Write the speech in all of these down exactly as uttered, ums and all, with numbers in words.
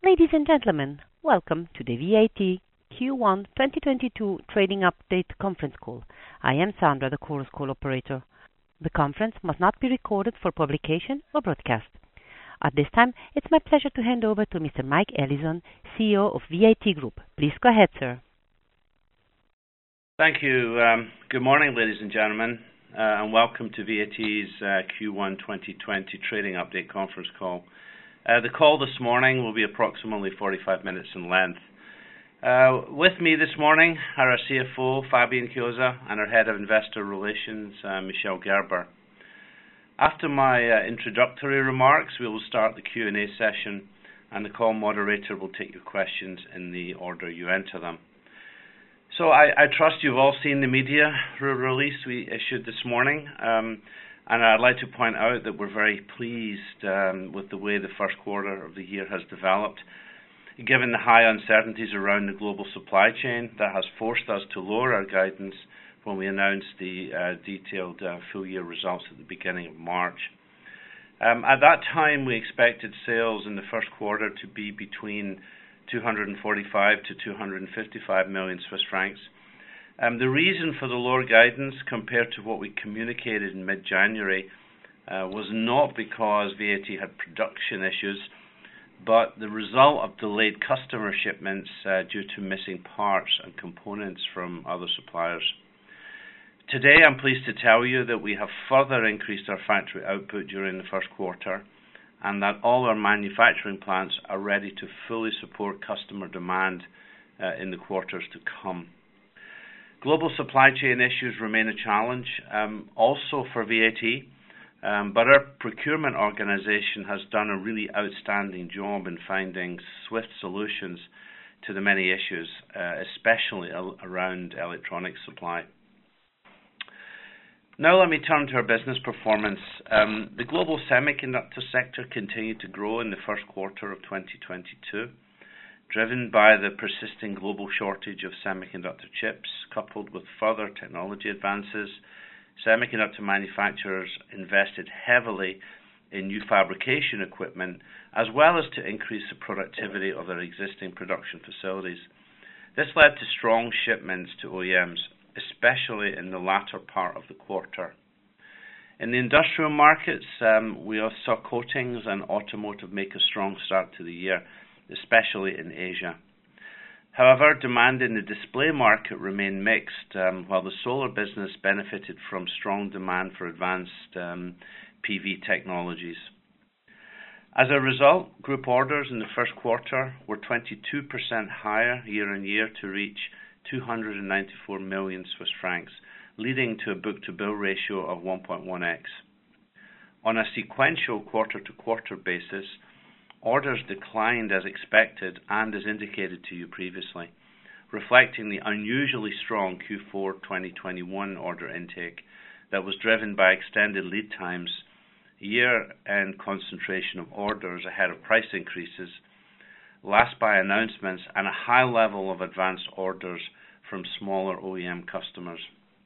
Ladies and gentlemen, welcome to the V A T Q one twenty twenty-two Trading Update conference call. I am Sandra, the Chorus Call operator. The conference must not be recorded for publication or broadcast. At this time, it's my pleasure to hand over to Mister Mike Allison, C E O of V A T Group. Please go ahead, sir. Thank you. Um, good morning, ladies and gentlemen, uh, and welcome to V A T's uh, Q one twenty twenty Trading Update conference call. Uh, the call this morning will be approximately forty-five minutes in length. Uh, with me this morning are our C F O, Fabian Chiozza, and our Head of Investor Relations, uh, Michel Gerber. After my uh, introductory remarks, we will start the Q and A session, and the call moderator will take your questions in the order you enter them. So I, I trust you've all seen the media re- release we issued this morning. Um, And I'd like to point out that we're very pleased um, with the way the first quarter of the year has developed. Given the high uncertainties around the global supply chain, that has forced us to lower our guidance when we announced the uh, detailed uh, full-year results at the beginning of March. Um, at that time, we expected sales in the first quarter to be between two hundred forty-five to two hundred fifty-five million Swiss francs. Um, the reason for the lower guidance compared to what we communicated in mid-January uh, was not because V A T had production issues, but the result of delayed customer shipments uh, due to missing parts and components from other suppliers. Today, I'm pleased to tell you that we have further increased our factory output during the first quarter, and that all our manufacturing plants are ready to fully support customer demand uh, in the quarters to come. Global supply chain issues remain a challenge, um, also for V A T, um, but our procurement organization has done a really outstanding job in finding swift solutions to the many issues, uh, especially al- around electronic supply. Now let me turn to our business performance. Um, the global semiconductor sector continued to grow in the first quarter of twenty twenty-two. Driven by the persisting global shortage of semiconductor chips, coupled with further technology advances, semiconductor manufacturers invested heavily in new fabrication equipment, as well as to increase the productivity of their existing production facilities. This led to strong shipments to O E Ms, especially in the latter part of the quarter. In the industrial markets, um, we also saw coatings and automotive make a strong start to the year, especially in Asia. However, demand in the display market remained mixed, um, while the solar business benefited from strong demand for advanced um, P V technologies. As a result, group orders in the first quarter were twenty-two percent higher year on year to reach two hundred ninety-four million Swiss francs, leading to a book-to-bill ratio of one point one x. On a sequential quarter-to-quarter basis, orders declined as expected and as indicated to you previously, reflecting the unusually strong Q four twenty twenty-one order intake that was driven by extended lead times, year-end concentration of orders ahead of price increases, last buy announcements, and a high level of advanced orders from smaller O E M customers.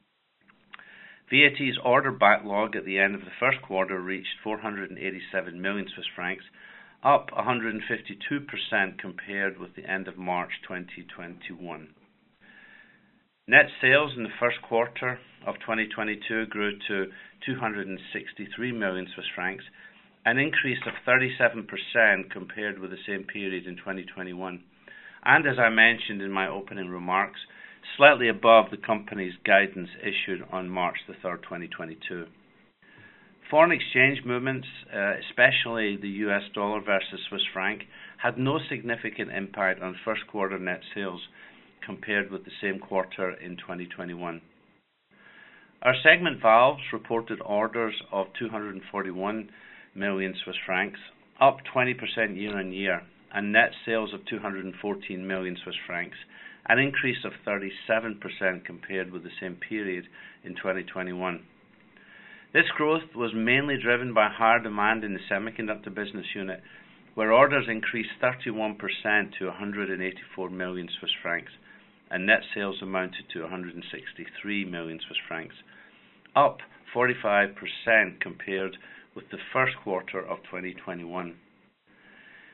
V A T's order backlog at the end of the first quarter reached four hundred eighty-seven million Swiss francs, up one hundred fifty-two percent compared with the end of March twenty twenty-one. Net sales in the first quarter of twenty twenty-two grew to two hundred sixty-three million Swiss francs, an increase of thirty-seven percent compared with the same period in twenty twenty-one, and as I mentioned in my opening remarks, slightly above the company's guidance issued on March the third, twenty twenty-two. Foreign exchange movements, uh, especially the U S dollar versus Swiss franc, had no significant impact on first quarter net sales compared with the same quarter in twenty twenty-one. Our segment valves reported orders of two hundred forty-one million Swiss francs, up twenty percent year on year, and net sales of two hundred fourteen million Swiss francs, an increase of thirty-seven percent compared with the same period in twenty twenty-one. This growth was mainly driven by higher demand in the semiconductor business unit, where orders increased thirty-one percent to one hundred eighty-four million Swiss francs, and net sales amounted to one hundred sixty-three million Swiss francs, up forty-five percent compared with the first quarter of twenty twenty-one.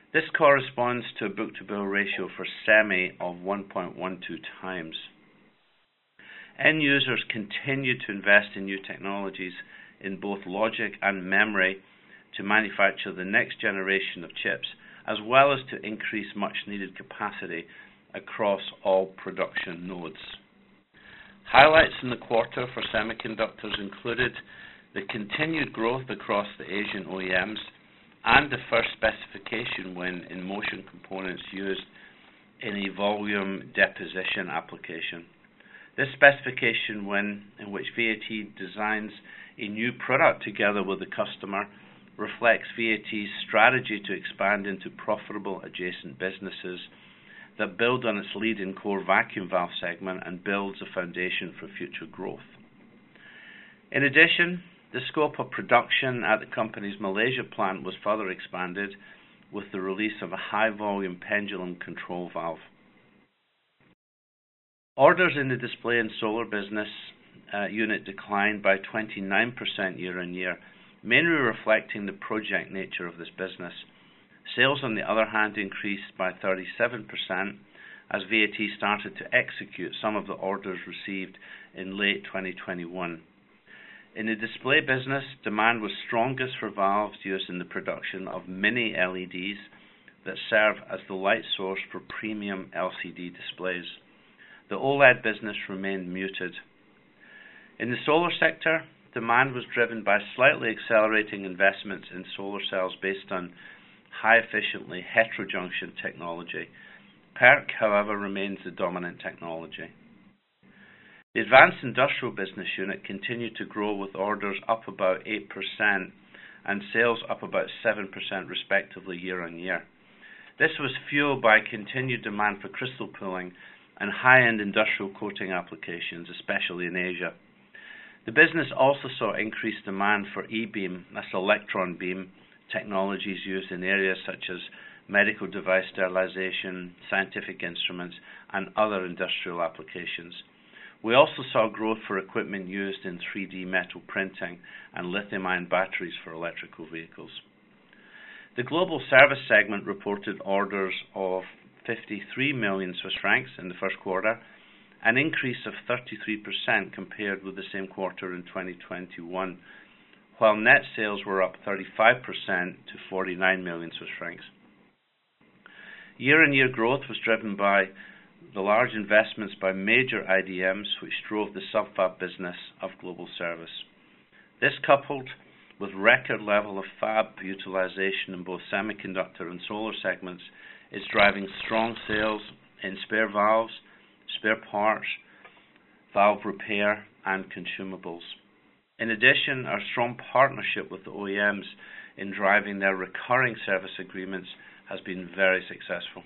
This corresponds to a book-to-bill ratio for semi of one point one two times. End users continue to invest in new technologies in both logic and memory to manufacture the next generation of chips, as well as to increase much-needed capacity across all production nodes. Highlights in the quarter for semiconductors included the continued growth across the Asian O E Ms and the first specification win in motion components used in a volume deposition application. This specification win, in which V A T designs a new product together with the customer, reflects V A T's strategy to expand into profitable adjacent businesses that build on its lead in core vacuum valve segment and builds a foundation for future growth. In addition, the scope of production at the company's Malaysia plant was further expanded with the release of a high-volume pendulum control valve. Orders in the display and solar business uh, unit declined by twenty-nine percent year-on-year, mainly reflecting the project nature of this business. Sales, on the other hand, increased by thirty-seven percent as V A T started to execute some of the orders received in late twenty twenty-one. In the display business, demand was strongest for valves used in the production of mini L E Ds that serve as the light source for premium L C D displays. The OLED business remained muted. In the solar sector, demand was driven by slightly accelerating investments in solar cells based on high-efficiently heterojunction technology. PERC, however, remains the dominant technology. The advanced industrial business unit continued to grow with orders up about eight percent and sales up about seven percent respectively year-on-year. This was fueled by continued demand for crystal pulling and high-end industrial coating applications, especially in Asia. The business also saw increased demand for E-beam, that's electron beam, technologies used in areas such as medical device sterilization, scientific instruments, and other industrial applications. We also saw growth for equipment used in three D metal printing and lithium-ion batteries for electrical vehicles. The global service segment reported orders of fifty-three million Swiss francs in the first quarter, an increase of thirty-three percent compared with the same quarter in twenty twenty-one, while net sales were up thirty-five percent to forty-nine million Swiss francs. Year-on-year growth was driven by the large investments by major I D Ms, which drove the sub-fab business of global service. This, coupled with record level of fab utilization in both semiconductor and solar segments, is driving strong sales in spare valves, spare parts, valve repair, and consumables. In addition, our strong partnership with the O E Ms in driving their recurring service agreements has been very successful.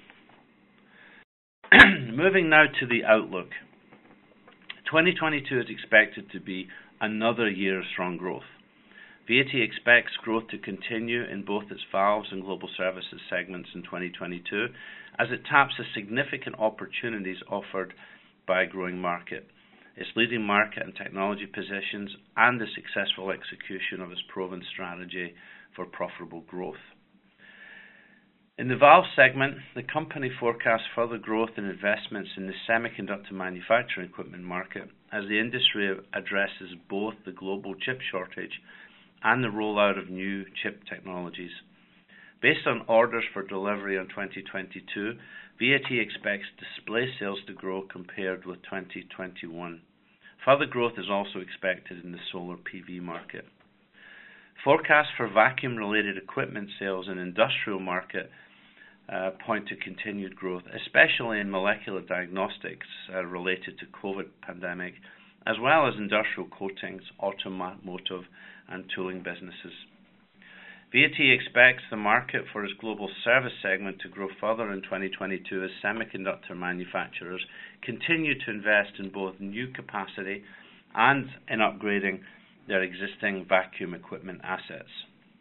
Moving now to the outlook. twenty twenty-two is expected to be another year of strong growth. V A T expects growth to continue in both its valves and global services segments in twenty twenty-two as it taps the significant opportunities offered by a growing market, its leading market and technology positions, and the successful execution of its proven strategy for profitable growth. In the valve segment, the company forecasts further growth in investments in the semiconductor manufacturing equipment market as the industry addresses both the global chip shortage and the rollout of new chip technologies. Based on orders for delivery in twenty twenty-two, V A T expects display sales to grow compared with twenty twenty-one. Further growth is also expected in the solar P V market. Forecasts for vacuum-related equipment sales in industrial market uh, point to continued growth, especially in molecular diagnostics uh, related to COVID pandemic, as well as industrial coatings, automotive, and tooling businesses. V A T expects the market for its global service segment to grow further in twenty twenty-two as semiconductor manufacturers continue to invest in both new capacity and in upgrading their existing vacuum equipment assets.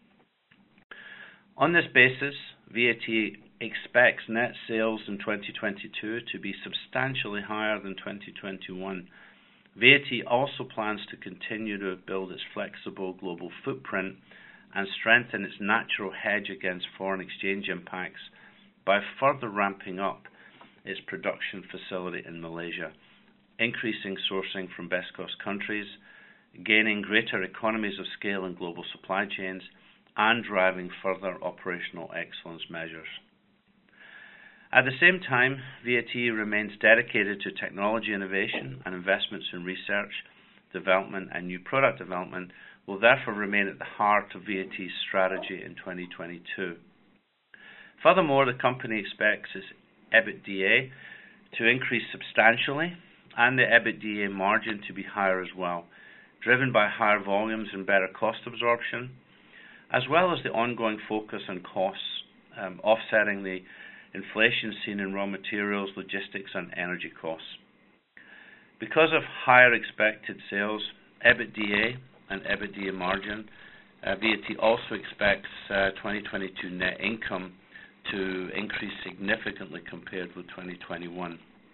On this basis, V A T expects net sales in twenty twenty-two to be substantially higher than twenty twenty-one. V A T also plans to continue to build its flexible global footprint and strengthen its natural hedge against foreign exchange impacts by further ramping up its production facility in Malaysia, increasing sourcing from best cost countries, gaining greater economies of scale in global supply chains, and driving further operational excellence measures. At the same time, V A T remains dedicated to technology innovation, and investments in research, development and new product development will therefore remain at the heart of V A T's strategy in twenty twenty-two. Furthermore, the company expects its EBITDA to increase substantially and the EBITDA margin to be higher as well, driven by higher volumes and better cost absorption, as well as the ongoing focus on costs, um, offsetting the inflation seen in raw materials, logistics and energy costs. Because of higher expected sales, EBITDA and EBITDA margin, uh, V A T also expects uh, twenty twenty-two net income to increase significantly compared with twenty twenty-one.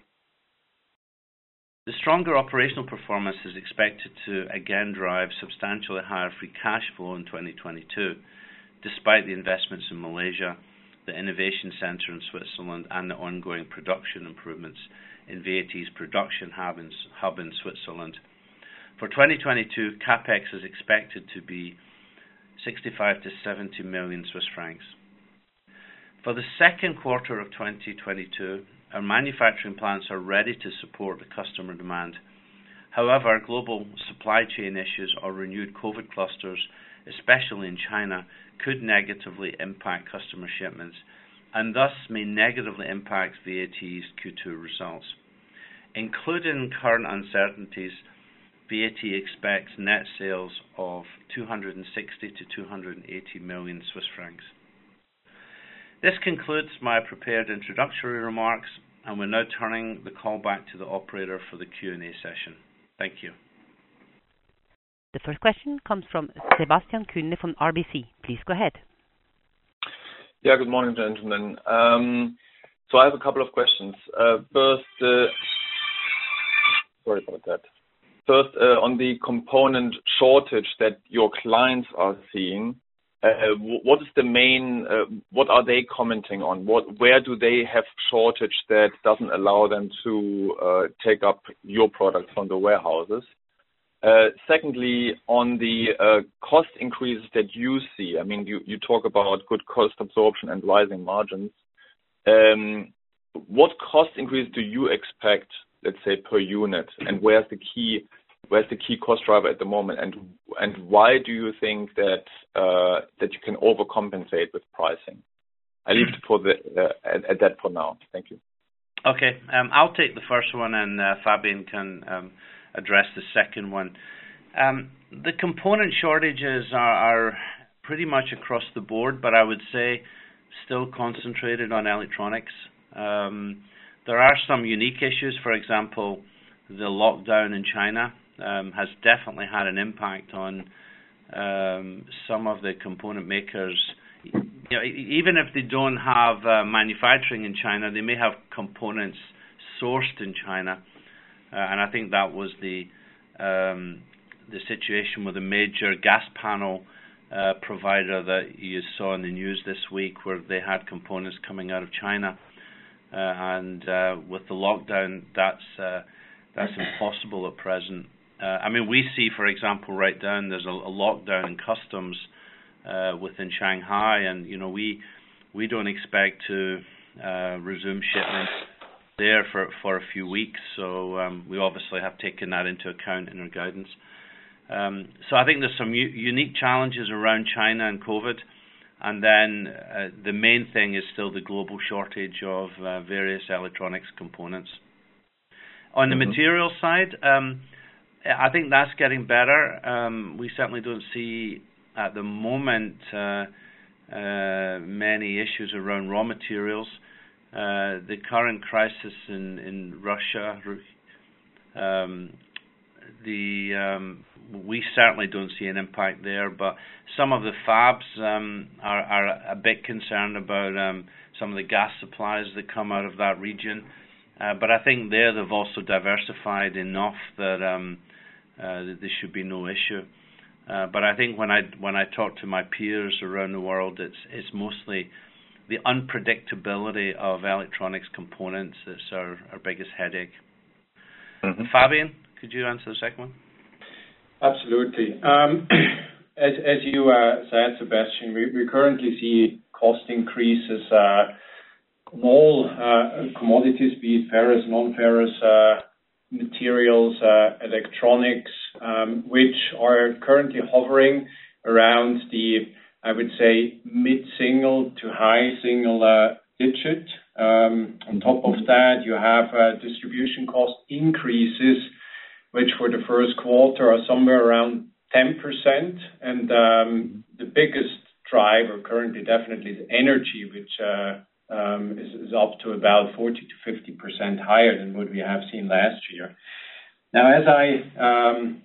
The stronger operational performance is expected to again drive substantially higher free cash flow in twenty twenty-two, despite the investments in Malaysia, the Innovation Centre in Switzerland, and the ongoing production improvements in V A T's production hub in, hub in Switzerland. For twenty twenty-two, CapEx is expected to be sixty-five to seventy million Swiss francs. For the second quarter of twenty twenty-two, our manufacturing plants are ready to support the customer demand. However, global supply chain issues or renewed COVID clusters, especially in China, could negatively impact customer shipments and thus may negatively impact V A T's Q two results. Including current uncertainties, V A T expects net sales of two hundred sixty to two hundred eighty million Swiss francs. This concludes my prepared introductory remarks, and we're now turning the call back to the operator for the Q and A session. Thank you. The first question comes from Sebastian Kuenne from R B C. Please go ahead. Yeah, good morning, gentlemen. Um, so I have a couple of questions. Uh, first, uh, sorry about that. First, uh, on the component shortage that your clients are seeing, uh, what is the main, uh, what are they commenting on? What, where do they have shortage that doesn't allow them to uh, take up your product from the warehouses? Uh, secondly, on the uh, cost increases that you see, I mean, you, you talk about good cost absorption and rising margins. Um, what cost increase do you expect, let's say, per unit, and where's the key where's the key cost driver at the moment, and and why do you think that uh, that you can overcompensate with pricing? I leave it for the uh, at, at that for now. Thank you. Okay, um, I'll take the first one, and uh, Fabian can um, address the second one. Um, the component shortages are, are pretty much across the board, but I would say still concentrated on electronics. Um, there are some unique issues. For example, the lockdown in China um, has definitely had an impact on um, some of the component makers. You know, even if they don't have uh, manufacturing in China, they may have components sourced in China. Uh, and I think that was the um, the situation with a major gas panel uh, provider that you saw in the news this week, where they had components coming out of China. Uh, and uh, with the lockdown, that's uh, that's impossible at present. Uh, I mean, we see, for example, right down there's a, a lockdown in customs uh, within Shanghai, and you know we we don't expect to uh, resume shipments there for for a few weeks. So um, we obviously have taken that into account in our guidance. Um, so I think there's some u- unique challenges around China and COVID. And then uh, the main thing is still the global shortage of uh, various electronics components. On the mm-hmm. material side, um, I think that's getting better. Um, we certainly don't see at the moment uh, uh, many issues around raw materials. Uh, the current crisis in, in Russia, um, the um, we certainly don't see an impact there, but some of the fabs um, are, are a bit concerned about um, some of the gas supplies that come out of that region. Uh, but I think there they've also diversified enough that um, uh, there should be no issue. Uh, but I think when I when I talk to my peers around the world, it's it's mostly the unpredictability of electronics components that's our, our biggest headache. Mm-hmm. Fabian, could you answer the second one? Absolutely. Um, as as you uh, said, Sebastian, we, we currently see cost increases uh, on all uh, commodities, be it ferrous, non-ferrous uh, materials, uh, electronics, um, which are currently hovering around the, I would say, mid-single to high single uh, digit. Um, on top of that, you have uh, distribution cost increases, which for the first quarter are somewhere around ten percent. And um, the biggest driver currently definitely is energy, which uh, um, is, is up to about forty to fifty percent higher than what we have seen last year. Now, as I um,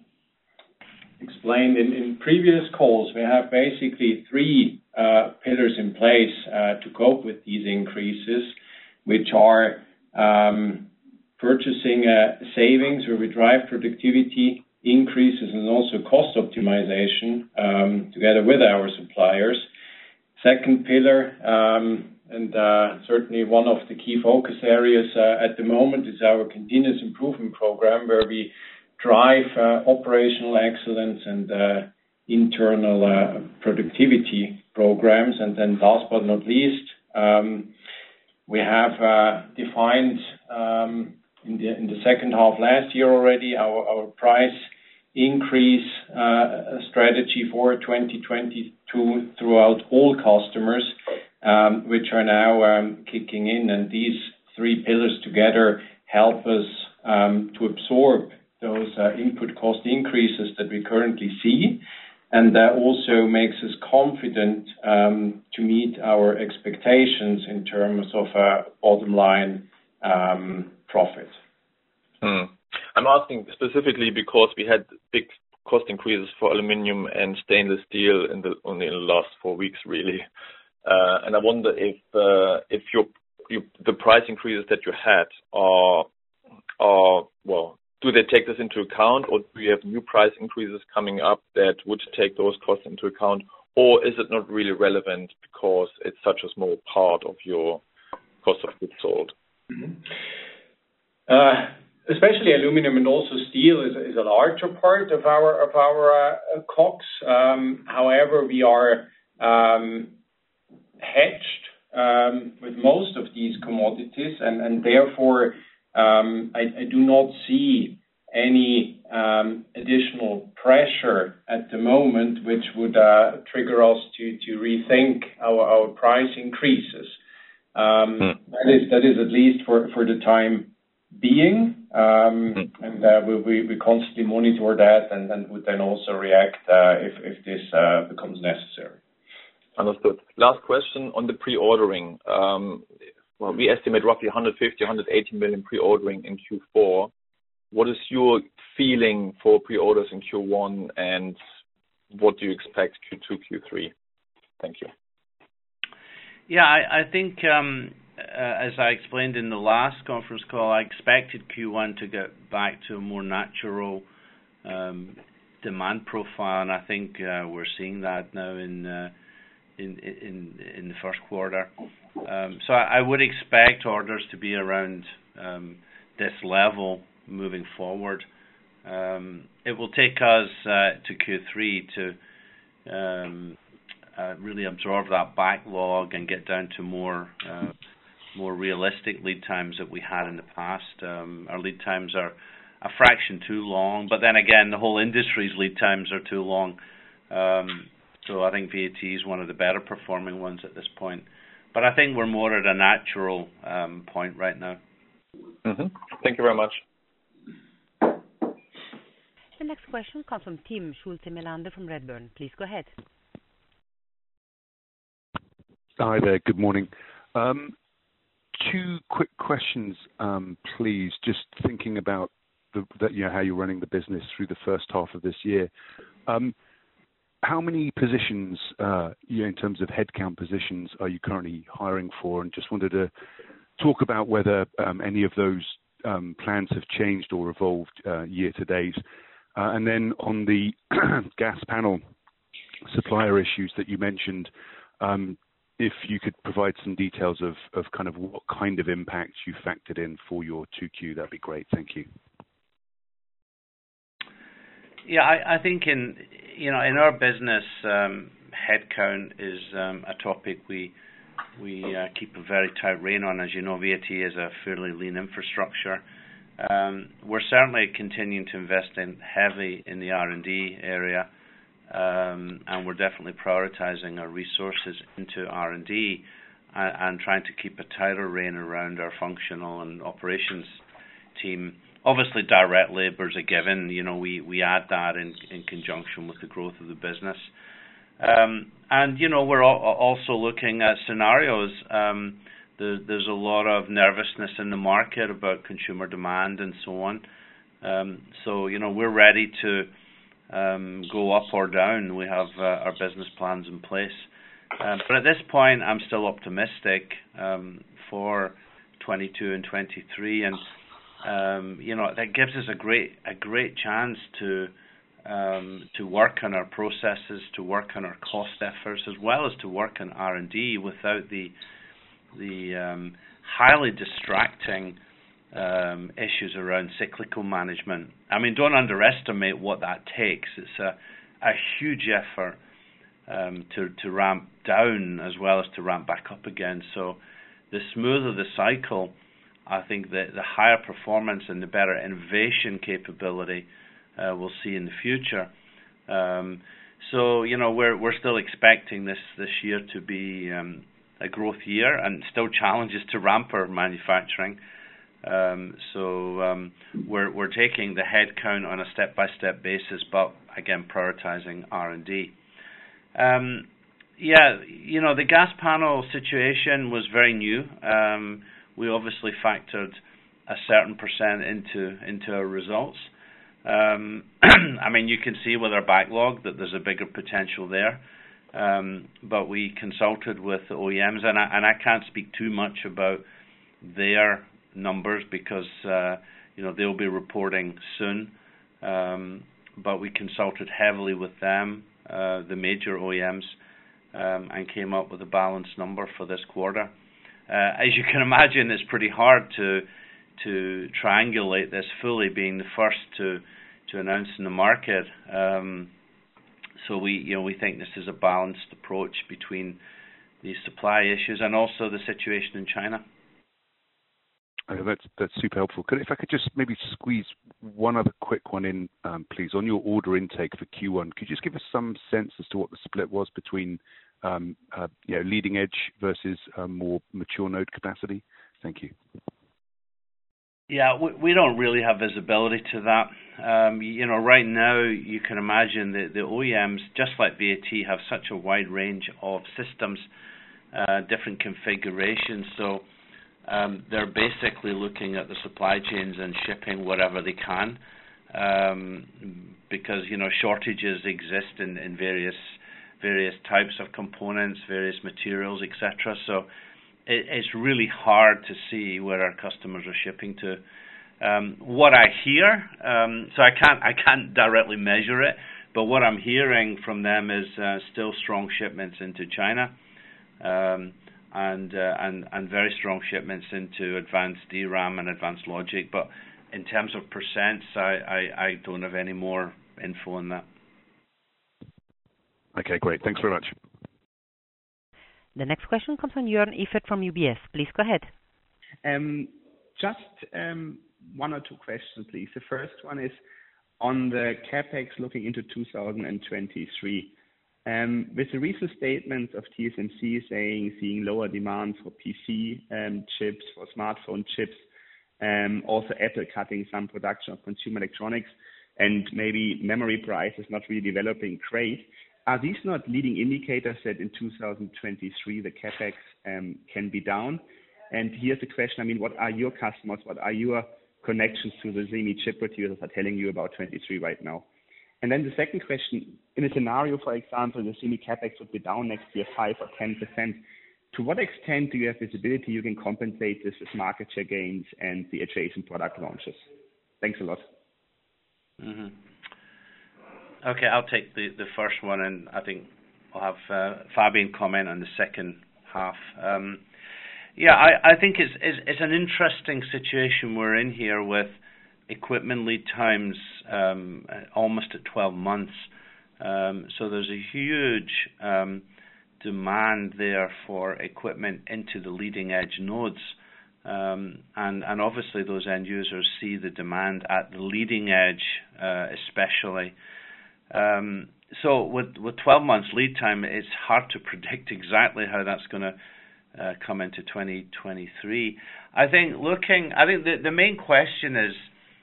explained in, in previous calls, we have basically three uh, pillars in place uh, to cope with these increases, which are um, purchasing uh, savings, where we drive productivity increases and also cost optimization um, together with our suppliers. Second pillar, um, and uh, certainly one of the key focus areas uh, at the moment, is our continuous improvement program, where we drive uh, operational excellence and uh, internal uh, productivity programs. And then last but not least, um, we have uh, defined um, in the in the second half last year already our, our price increase uh, strategy for twenty twenty-two throughout all customers, um, which are now um, kicking in. And these three pillars together help us um, to absorb those uh, input cost increases that we currently see, and that also makes us confident um, to meet our expectations in terms of uh, bottom line um, profit. Hmm. I'm asking specifically because we had big cost increases for aluminium and stainless steel in the only in the last four weeks, really, uh, and I wonder if uh, if your, your the price increases that you had are are well. Do they take this into account, or do you have new price increases coming up that would take those costs into account, or is it not really relevant because it's such a small part of your cost of goods sold? Mm-hmm. Uh, especially aluminum and also steel is, is a larger part of our of our uh, COGS. Um, however, we are um, hedged um, with most of these commodities, and and therefore. Um, I, I do not see any um, additional pressure at the moment, which would uh, trigger us to, to rethink our, our price increases. Um, mm. That is that is at least for, for the time being, um, mm. and uh, we, we we constantly monitor that, and, and would then also react uh, if if this uh, becomes necessary. Understood. Last question on the pre-ordering. Um, Well, we estimate roughly one hundred fifty, one hundred eighty million pre-ordering in Q four. What is your feeling for pre-orders in Q one, and what do you expect Q two, Q three? Thank you. Yeah, I, I think, um, uh, as I explained in the last conference call, I expected Q one to get back to a more natural um, demand profile, and I think uh, we're seeing that now in uh, in, in in the first quarter. Um, so I, I would expect orders to be around um, this level moving forward. Um, it will take us uh, to Q three to um, uh, really absorb that backlog and get down to more uh, more realistic lead times that we had in the past. Um, our lead times are a fraction too long, but then again, the whole industry's lead times are too long. Um, so I think V A T is one of the better performing ones at this point. But I think we're more at a natural um, point right now. Mm-hmm. Thank you very much. The next question comes from Tim Schulte-Melander from Redburn. Please go ahead. Hi there. Good morning. Um, two quick questions, um, please. Just thinking about the, the, you know, how you're running the business through the first half of this year. Um, How many positions, uh, you know, in terms of headcount positions, are you currently hiring for? And just wanted to talk about whether um, any of those um, plans have changed or evolved uh, year to date. Uh, and then on the gas panel supplier issues that you mentioned, um, if you could provide some details of, of kind of what kind of impact you factored in for your two Q, that'd be great. Thank you. Yeah, I, I think in you know in our business, um, headcount is um, a topic we we uh, keep a very tight rein on. As you know, V A T is a fairly lean infrastructure. Um, we're certainly continuing to invest in heavy in the R and D area, um, and we're definitely prioritizing our resources into R and D and, and trying to keep a tighter rein around our functional and operations team. Obviously, direct labor is a given. You know, we, we add that in, in conjunction with the growth of the business. Um, and, you know, we're al- also looking at scenarios. Um, there, there's a lot of nervousness in the market about consumer demand and so on. Um, so, you know, we're ready to um, go up or down. We have uh, our business plans in place. Uh, but at this point, I'm still optimistic um, for twenty-two and twenty-three. And Um, you know, that gives us a great a great chance to um, to work on our processes, to work on our cost efforts, as well as to work on R and D without the the um, highly distracting um, issues around cyclical management. I mean, don't underestimate what that takes. It's a a huge effort um, to to ramp down as well as to ramp back up again. So, the smoother the cycle, I think that the higher performance and the better innovation capability uh, we'll see in the future. Um, so, you know, we're we're still expecting this, this year to be um, a growth year, and still challenges to ramp our manufacturing. Um, so um, we're we're taking the headcount on a step-by-step basis, but again prioritizing R and D. Um, yeah, you know, the gas panel situation was very new. Um, We obviously factored a certain percent into into our results. Um, I mean, you can see with our backlog that there's a bigger potential there. Um, but we consulted with the O E Ms, and I, and I can't speak too much about their numbers because uh, you know they'll be reporting soon. Um, but we consulted heavily with them, uh, the major O E Ms, um, and came up with a balanced number for this quarter. Uh, as you can imagine, it's pretty hard to to triangulate this fully, being the first to to announce in the market. Um, so we, you know, we think this is a balanced approach between the supply issues and also the situation in China. Oh, that's that's super helpful. Could, if I could just maybe squeeze one other quick one in, um, please, on your order intake for Q one. Could you just give us some sense as to what the split was between Um, uh, you know, leading edge versus uh, more mature node capacity? Thank you. Yeah, we, we don't really have visibility to that. Um, you know, right now you can imagine that the O E Ms, just like V A T, have such a wide range of systems, uh, different configurations. So um, they're basically looking at the supply chains and shipping whatever they can, um, because you know shortages exist in, in various. various types of components, various materials, et cetera. So it, it's really hard to see where our customers are shipping to. Um, what I hear, um, so I can't I can't directly measure it, but what I'm hearing from them is uh, still strong shipments into China, um, and uh, and and very strong shipments into advanced D RAM and advanced logic. But in terms of percents, I, I, I don't have any more info on that. Okay, great. Thanks very much. The next question comes from Jörn Iffert from U B S. Please go ahead. Um, just um, one or two questions, please. The first one is on the CapEx looking into two thousand twenty-three. Um, with the recent statements of T S M C saying seeing lower demand for P C um, chips, for smartphone chips, um, also Apple cutting some production of consumer electronics, and maybe memory prices not really developing great, are these not leading indicators that in two thousand twenty-three the CapEx um, can be down? And here's the question, I mean, what are your customers, what are your connections to the semi chip producers are telling you about twenty-three right now? And then the second question, in a scenario, for example, the semi CapEx would be down next year five or ten percent. To what extent do you have visibility you can compensate this with market share gains and the adjacent product launches? Thanks a lot. Mm-hmm. Okay, I'll take the, the first one, and I think I'll have uh, Fabian comment on the second half. Um, yeah, I, I think it's, it's it's an interesting situation we're in here with equipment lead times um, almost at twelve months. Um, so there's a huge um, demand there for equipment into the leading edge nodes. Um, and, and obviously those end users see the demand at the leading edge, uh, especially. Um, so with, with twelve months lead time, it's hard to predict exactly how that's going to uh, come into twenty twenty-three. I think looking, I think the, the main question is,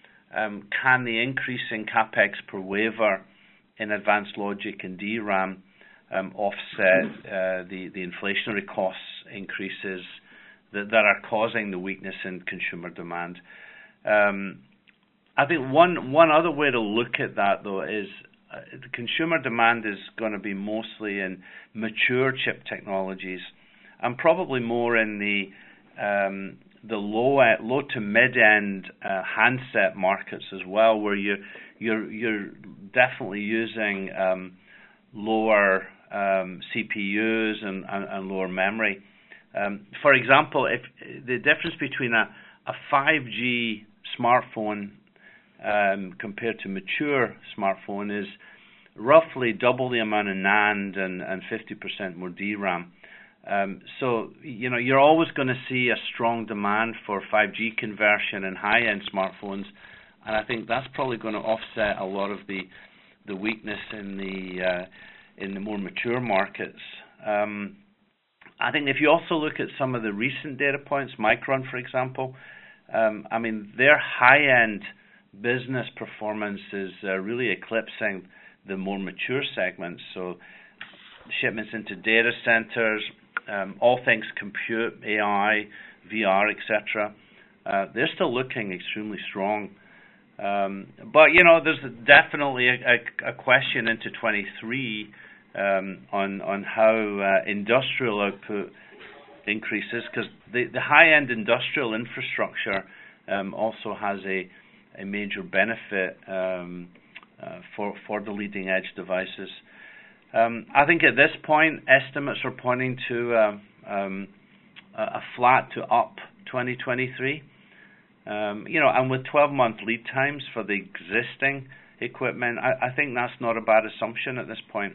um, can the increase in CapEx per wafer in advanced logic and D RAM um, offset uh, the, the inflationary costs increases that, that are causing the weakness in consumer demand? Um, I think one one other way to look at that, though, is uh, the consumer demand is going to be mostly in mature chip technologies, and probably more in the um, the low low to mid end uh, handset markets as well, where you you're you're definitely using um, lower um, C P Us and, and, and lower memory. Um, for example, if the difference between a, a five G smartphone um, compared to mature smartphone is roughly double the amount of NAND and, and fifty percent more D RAM. Um, so, you know, you're always going to see a strong demand for five G conversion in high-end smartphones, and I think that's probably going to offset a lot of the the weakness in the uh, in the more mature markets. Um, I think if you also look at some of the recent data points, Micron, for example, um, I mean, their high-end business performance is uh, really eclipsing the more mature segments. So shipments into data centers, um, all things compute, A I, V R, et cetera, uh, they're still looking extremely strong. Um, but, you know, there's definitely a, a, a question into twenty-three um, on on how uh, industrial output increases, because the, the high-end industrial infrastructure um, also has a, a major benefit um, uh, for, for the leading-edge devices. Um, I think at this point, estimates are pointing to uh, um, a flat to up twenty twenty-three. Um, you know, and with twelve-month lead times for the existing equipment, I, I think that's not a bad assumption at this point.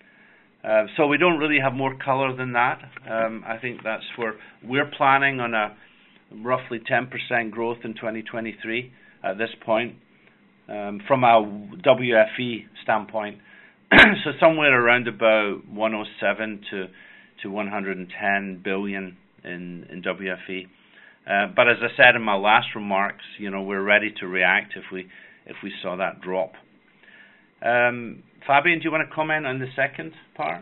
Uh, so we don't really have more color than that. Um, I think that's where we're planning on a roughly ten percent growth in twenty twenty-three at this point, um, from a W F E standpoint. So somewhere around about one oh seven to to one hundred ten billion in, in W F E. Uh, but as I said in my last remarks, you know, we're ready to react if we if we saw that drop. Um, Fabian, do you want to comment on the second part?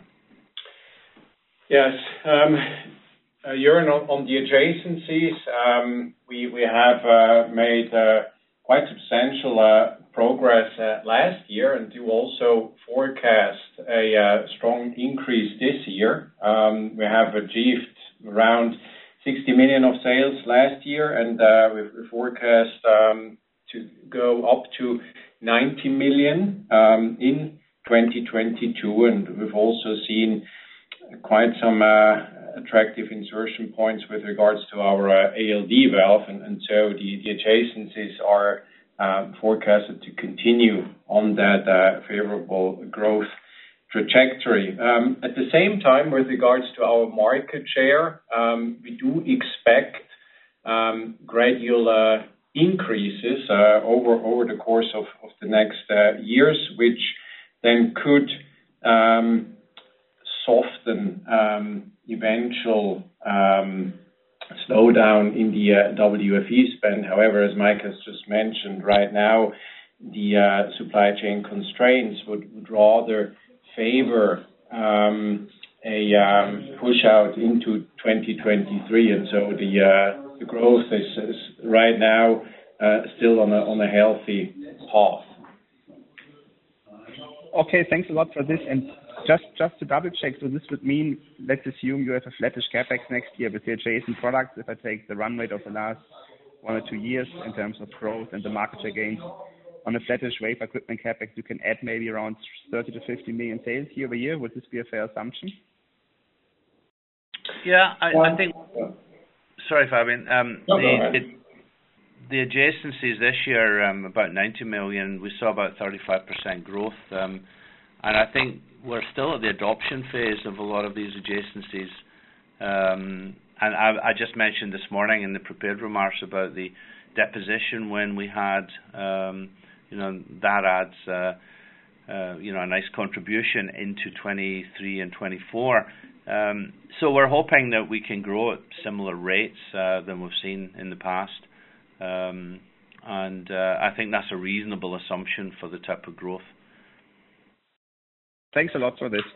Yes, um, uh, Jörn, on, on the adjacencies, um, we we have uh, made uh, quite substantial uh, progress uh, last year, and do also forecast a uh, strong increase this year. Um, we have achieved around sixty million of sales last year, and uh, we, we forecast um, to go up to ninety million um, in twenty twenty-two, and we've also seen quite some uh, attractive insertion points with regards to our uh, A L D valve, and, and so the, the adjacencies are uh, forecasted to continue on that uh, favorable growth trajectory. Um, at the same time, with regards to our market share, um, we do expect um, gradual uh, increases uh, over over the course of, of the next uh, years, which then could um, soften um, eventual um, slowdown in the uh, W F E spend. However, as Mike has just mentioned, right now the uh, supply chain constraints would, would rather favor um, a um, push out into twenty twenty-three, and so the uh, the growth is, is right now uh, still on a on a healthy path. Okay, thanks a lot for this. And just just to double check, so this would mean, let's assume you have a flattish CapEx next year with the adjacent products. If I take the run rate of the last one or two years in terms of growth and the market share gains, on a flattish wafer equipment CapEx, you can add maybe around thirty to fifty million sales year over year. Would this be a fair assumption? Yeah, I, I think. Sorry, Fabian. Um, no, the, the the adjacencies this year, um, about ninety million. We saw about thirty-five percent growth, um, and I think we're still at the adoption phase of a lot of these adjacencies. Um, and I, I just mentioned this morning in the prepared remarks about the deposition when we had, um, you know, that adds, uh, uh, you know, a nice contribution into twenty-three and twenty-four. Um, so we're hoping that we can grow at similar rates uh, than we've seen in the past. Um, and uh, I think that's a reasonable assumption for the type of growth. Thanks a lot for this.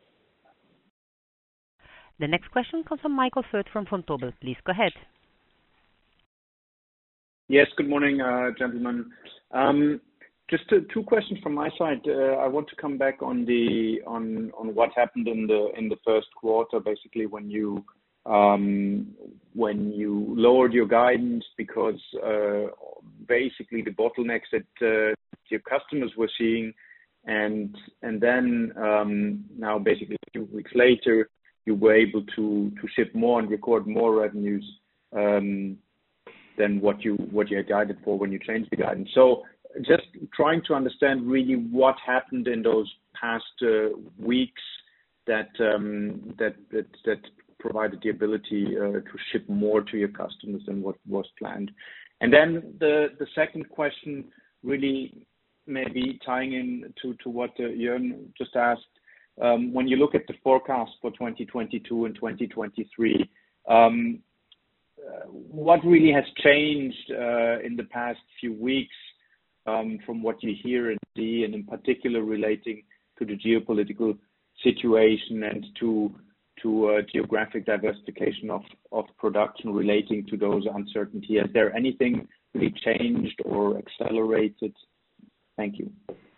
The next question comes from Michael Foeth from Vontobel. Please go ahead. Yes, good morning, uh, gentlemen. Um, just uh, two questions from my side. Uh, I want to come back on the on on what happened in the in the first quarter, basically when you um, when you lowered your guidance because uh, basically the bottlenecks that uh, your customers were seeing, and and then um, now basically a few weeks later you were able to to ship more and record more revenues um, than what you what you had guided for when you changed the guidance. So just trying to understand really what happened in those past uh, weeks that um, that that that provided the ability uh, to ship more to your customers than what was planned. And then the the second question, really maybe tying in to to what uh, Jörn just asked. Um, when you look at the forecast for twenty twenty-two and twenty twenty-three, um, uh, what really has changed uh, in the past few weeks um, from what you hear and see, and in particular relating to the geopolitical situation and to to uh, geographic diversification of, of production relating to those uncertainties? Has there anything really changed or accelerated? Thank you.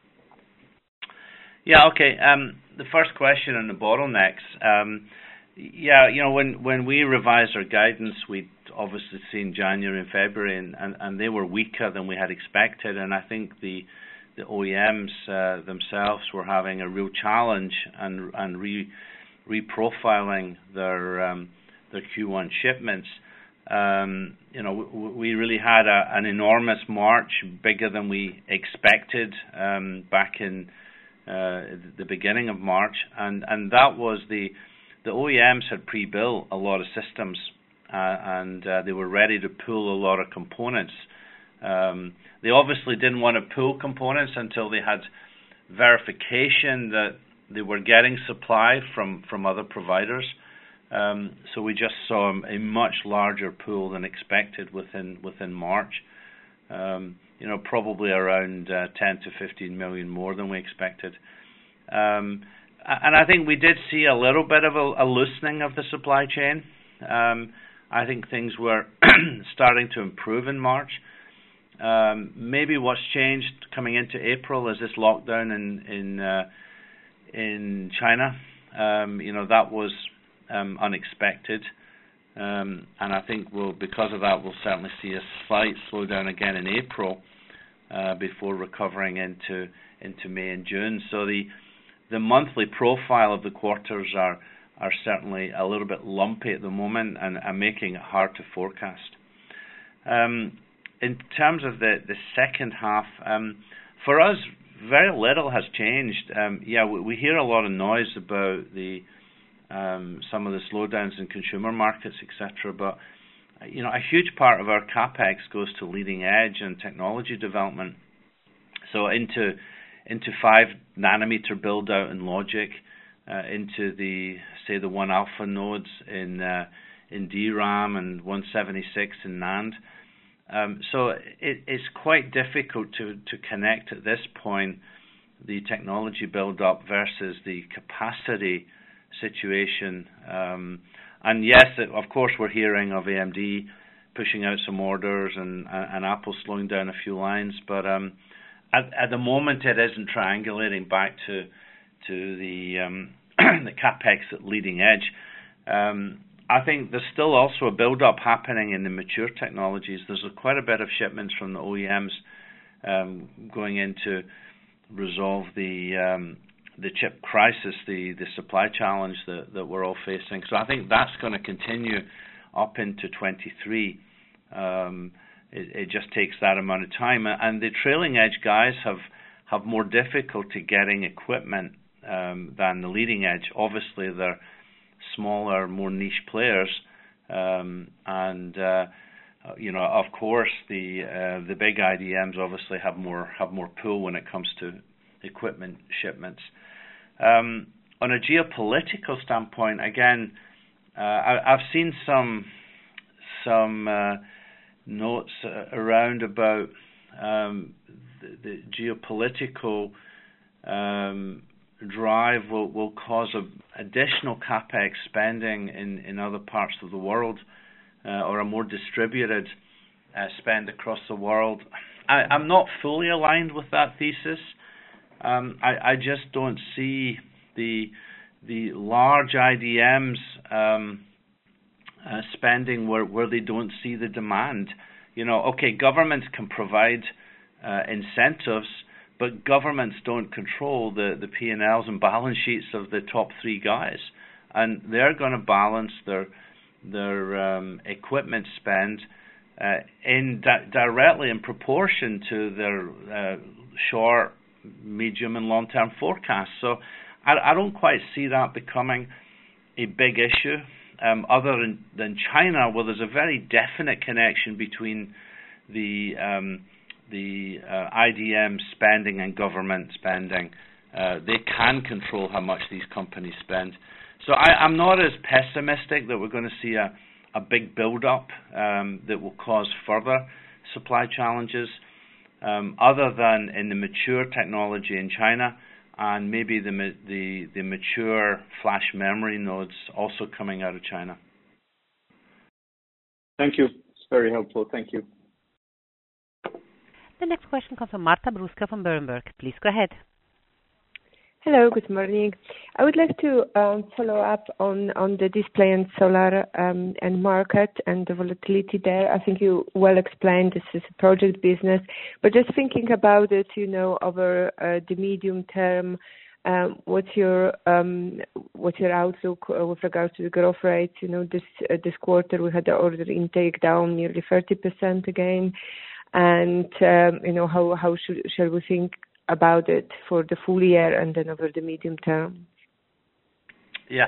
Yeah, okay. Um, the first question on the bottlenecks. Um, yeah, you know, when, when we revised our guidance, we'd obviously seen January and February, and, and, and they were weaker than we had expected. And I think the the O E Ms uh, themselves were having a real challenge and and re reprofiling their um, their Q one shipments. Um, you know, we, we really had a, an enormous March, bigger than we expected um, back in uh, the beginning of March, and and that was the the O E Ms had pre-built a lot of systems, uh, and uh, they were ready to pull a lot of components. Um, they obviously didn't want to pull components until they had verification that they were getting supply from, from other providers. Um, so we just saw a much larger pool than expected within within March. Um, you know, probably around uh, ten to fifteen million more than we expected. Um, and I think we did see a little bit of a, a loosening of the supply chain. Um, I think things were starting to improve in March. Um, maybe what's changed coming into April is this lockdown in in uh, in China. Um, you know, that was um, unexpected, um, and I think we'll, because of that, we'll certainly see a slight slowdown again in April uh, before recovering into into May and June. So the the monthly profile of the quarters are are certainly a little bit lumpy at the moment and are making it hard to forecast. Um, in terms of the, the second half, um, for us, very little has changed. Um, yeah, we, we hear a lot of noise about the um, some of the slowdowns in consumer markets, et cetera. But you know, a huge part of our capex goes to leading edge and technology development. So into into five nanometer build out in logic, uh, into the say the one alpha nodes in uh, in D RAM and one seventy-six in NAND. Um, so it, it's quite difficult to, to connect at this point the technology build-up versus the capacity situation. Um, and yes, of course, we're hearing of A M D pushing out some orders and, and Apple slowing down a few lines. But um, at, at the moment, it isn't triangulating back to to the um, the capex at leading edge. Um, I think there's still also a build-up happening in the mature technologies. There's a, quite a bit of shipments from the O E Ms um, going in to resolve the um, the chip crisis, the, the supply challenge that, that we're all facing. So I think that's going to continue up into twenty-three. Um, it, it just takes that amount of time. And the trailing edge guys have, have more difficulty getting equipment um, than the leading edge. Obviously, they're smaller, more niche players. Um, and, uh, you know, of course, the uh, the big I D Ms obviously have more have more pull when it comes to equipment shipments. Um, on a geopolitical standpoint, again, uh, I, I've seen some some uh, notes uh, around about um, the, the geopolitical um, drive will, will cause a, additional capex spending in, in other parts of the world, uh, or a more distributed uh, spend across the world. I, I'm not fully aligned with that thesis. Um, I, I just don't see the the large I D Ms um, uh, spending where, where they don't see the demand. You know, okay, governments can provide uh, incentives, but governments don't control the, the P and Ls and balance sheets of the top three guys, and they're going to balance their their um, equipment spend uh, in di- directly in proportion to their uh, short, medium and long-term forecasts. So I, I don't quite see that becoming a big issue, um, other than, than China, where there's a very definite connection between the um, the uh, I D M spending and government spending. Uh, they can control how much these companies spend. So I, I'm not as pessimistic that we're going to see a, a big build-up um, that will cause further supply challenges. Um, other than in the mature technology in China and maybe the, the the mature flash memory nodes also coming out of China. Thank you. It's very helpful. Thank you. The next question comes from Marta Bruska from Berenberg. Please go ahead. Hello, good morning. I would like to um, follow up on, on the display and solar um, and market and the volatility there. I think you well explained this is a project business, but just thinking about it, you know, over uh, the medium term, um, what's your um, what's your outlook uh, with regards to the growth rates? You know, this uh, this quarter we had the order intake down nearly thirty percent again, and um, you know how how should shall we think about it for the full year and then over the medium term? Yeah,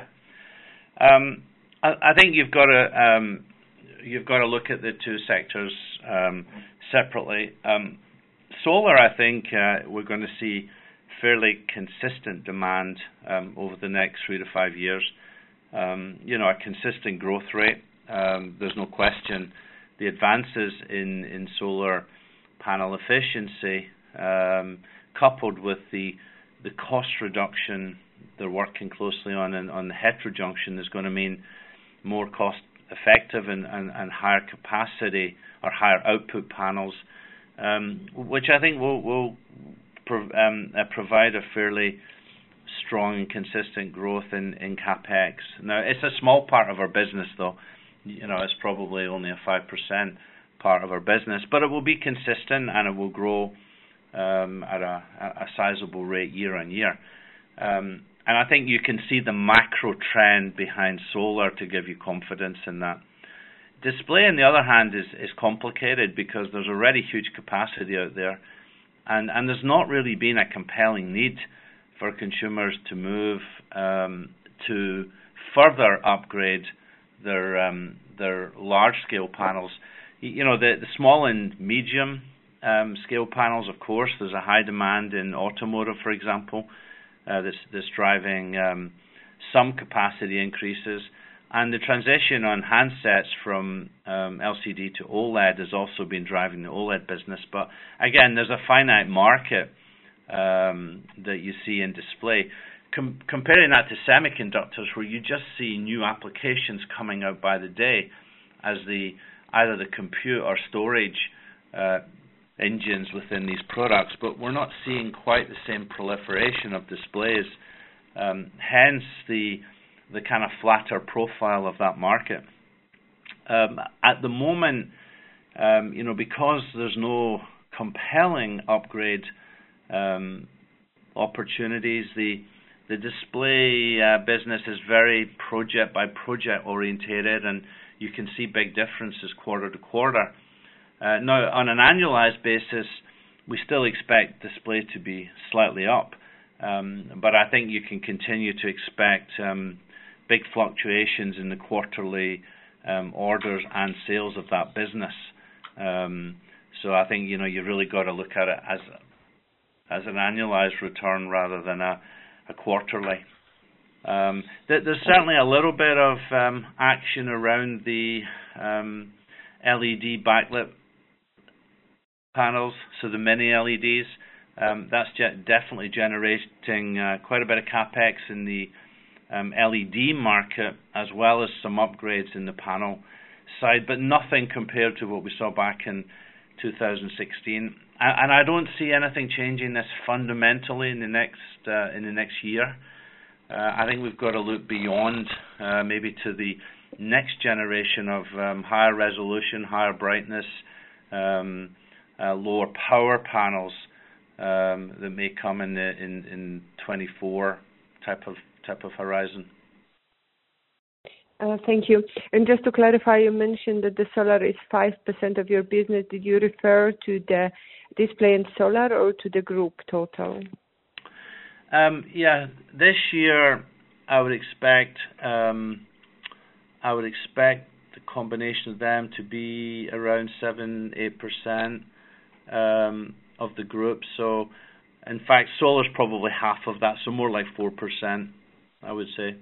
um, I, I think you've got to um, you've got to look at the two sectors um, separately. Um, solar, I think uh, we're going to see fairly consistent demand um, over the next three to five years. Um, you know, a consistent growth rate. Um, there's no question. The advances in in solar panel efficiency, Um, coupled with the the cost reduction they're working closely on and on the heterojunction, is going to mean more cost effective and, and, and higher capacity or higher output panels, um, which I think will will pro- um, uh, provide a fairly strong and consistent growth in, in CapEx. Now, it's a small part of our business, though. You know, it's probably only a five percent part of our business, but it will be consistent and it will grow Um, at a, a sizable rate year on year. Um, and I think you can see the macro trend behind solar to give you confidence in that. Display, on the other hand, is, is complicated because there's already huge capacity out there, and, and there's not really been a compelling need for consumers to move um, to further upgrade their um, their large-scale panels. You know, the, the small and medium Um, scale panels, of course, there's a high demand in automotive, for example, uh, that's, that's driving um, some capacity increases. And the transition on handsets from um, L C D to OLED has also been driving the OLED business. But again, there's a finite market um, that you see in display. Com- comparing that to semiconductors, where you just see new applications coming out by the day as the either the compute or storage uh, engines within these products, but we're not seeing quite the same proliferation of displays, um, hence the the kind of flatter profile of that market. Um, at the moment, um, you know, because there's no compelling upgrade um, opportunities. The the display uh, business is very project by project orientated, and you can see big differences quarter to quarter. Uh, now, on an annualized basis, we still expect display to be slightly up, um, but I think you can continue to expect um, big fluctuations in the quarterly um, orders and sales of that business. Um, so I think you know you really got to look at it as as an annualized return rather than a, a quarterly. Um, th- there's certainly a little bit of um, action around the um, L E D backlit panels, so the mini L E Ds. Um, that's ge- definitely generating uh, quite a bit of capex in the um, L E D market, as well as some upgrades in the panel side, but nothing compared to what we saw back in two thousand sixteen. And I don't see anything changing this fundamentally in the next uh, in the next year. Uh, I think we've got to look beyond uh, maybe to the next generation of um, higher resolution, higher brightness, um, uh, lower power panels um, that may come in the in, in twenty-four type of type of horizon. Uh, thank you. And just to clarify, you mentioned that the solar is five percent of your business. Did you refer to the display and solar or to the group total? Um, yeah, this year I would expect um, I would expect the combination of them to be around seven, eight percent um, of the group. So, in fact, solar is probably half of that, so more like four percent, I would say.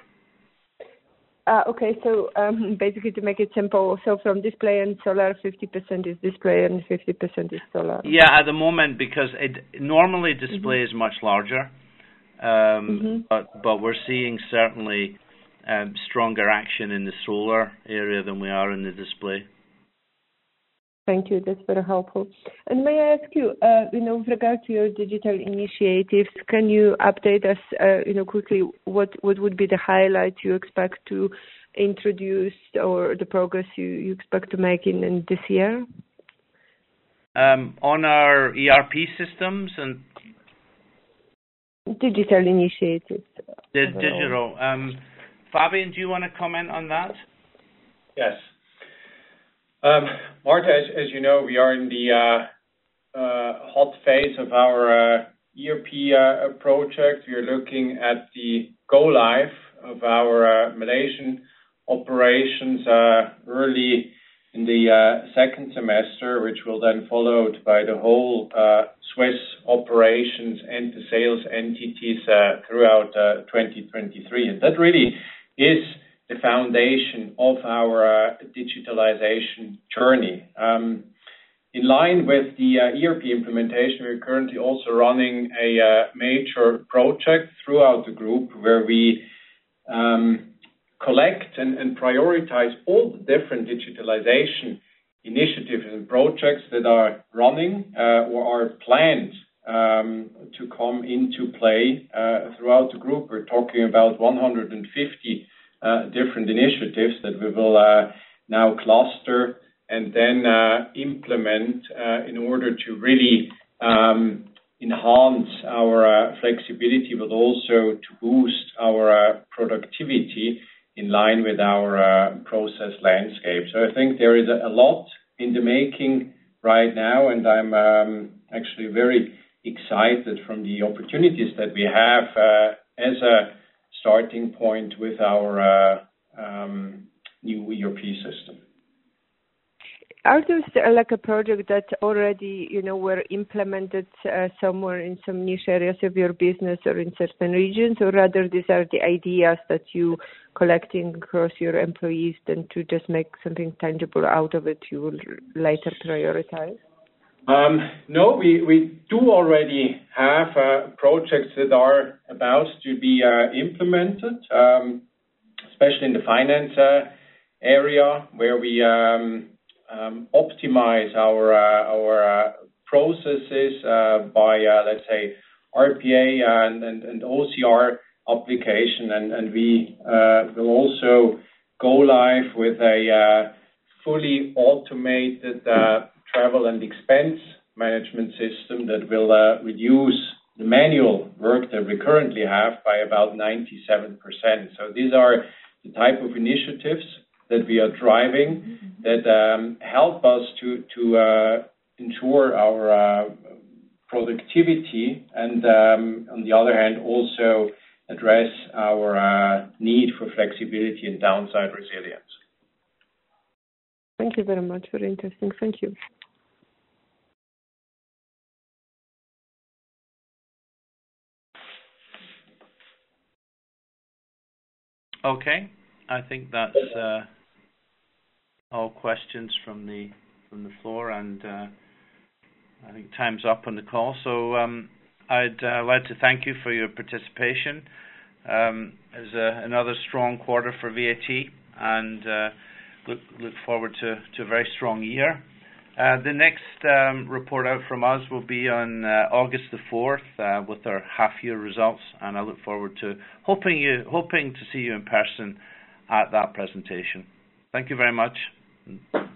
Uh, okay, so um, basically to make it simple, so from display and solar, fifty percent is display and fifty percent is solar. Yeah, at the moment, because it normally display mm-hmm. is much larger, um, mm-hmm. but but we're seeing certainly um, stronger action in the solar area than we are in the display. Thank you. That's very helpful. And may I ask you, uh, you know, with regard to your digital initiatives, can you update us, uh, you know, quickly what, what would be the highlights you expect to introduce or the progress you, you expect to make in, in this year? Um, on our E R P systems and digital initiatives. The digital. Um, Fabian, do you want to comment on that? Yes. Um, Marta, as, as you know, we are in the uh, uh, hot phase of our uh, E R P uh, project. We are looking at the go live of our uh, Malaysian operations uh, early in the uh, second semester, which will then followed by the whole uh, Swiss operations and the sales entities uh, throughout uh, twenty twenty-three. And that really is the foundation of our uh, digitalization journey. Um, in line with the uh, E R P implementation, we're currently also running a uh, major project throughout the group where we um, collect and, and prioritize all the different digitalization initiatives and projects that are running uh, or are planned um, to come into play uh, throughout the group. We're talking about one hundred fifty Uh, different initiatives that we will uh, now cluster and then uh, implement uh, in order to really um, enhance our uh, flexibility, but also to boost our uh, productivity in line with our uh, process landscape. So I think there is a, a lot in the making right now, and I'm um, actually very excited from the opportunities that we have uh, as a starting point with our uh, um, new E R P system. Are those uh, like a project that already, you know, were implemented uh, somewhere in some niche areas of your business or in certain regions, or rather these are the ideas that you collecting across your employees, then to just make something tangible out of it, you will later prioritize? Um, no, we, we do already have uh, projects that are about to be uh, implemented, um, especially in the finance uh, area, where we um, um, optimize our uh, our uh, processes uh, by, uh, let's say, R P A and, and, and O C R application, and, and we uh, will also go live with a uh, fully automated uh, travel and expense management system that will uh, reduce the manual work that we currently have by about ninety-seven percent. So these are the type of initiatives that we are driving that um, help us to, to uh, ensure our uh, productivity and, um, on the other hand, also address our uh, need for flexibility and downside resilience. Thank you very much. Very interesting. Thank you. Okay, I think that's uh, all questions from the from the floor, and uh, I think time's up on the call. So um, I'd uh, like to thank you for your participation. Um, it's a, another strong quarter for V A T, and uh, look look forward to, to a very strong year. Uh, the next um, report out from us will be on uh, August the fourth uh, with our half-year results, and I look forward to hoping you hoping to see you in person at that presentation. Thank you very much.